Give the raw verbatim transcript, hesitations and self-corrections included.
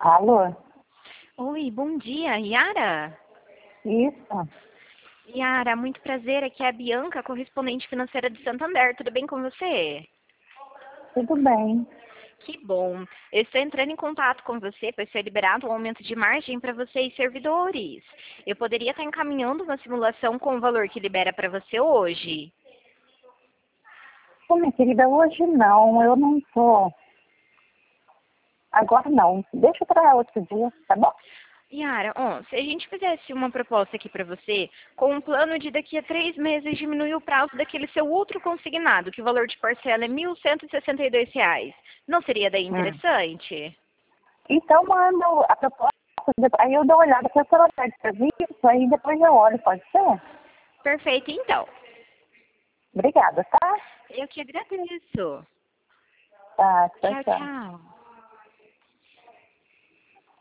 Alô? Oi, bom dia, Yara? Isso, Yara, muito prazer, aqui é a Bianca, correspondente financeira de Santander, tudo bem com você? tudo bem. Que bom. Eu estou entrando em contato com você, pois foi liberado um aumento de margem para você e servidores. Eu poderia estar encaminhando uma simulação com o valor que libera para você hoje? Ô, minha querida, hoje não, eu não tô. Agora não. Deixa para outro dia, tá bom? Yara, ó, se a gente fizesse uma proposta aqui para você, com um plano de daqui a três meses diminuir o prazo daquele seu outro consignado, que o valor de parcela é mil cento e sessenta e dois reais, não seria daí Hum. interessante? Então manda a proposta, aí eu dou uma olhada com o celular de serviço, aí depois eu olho, pode ser? Perfeito, então. Obrigada, tá? Eu que agradeço. Tá, tchau, Tchau, tchau. tchau.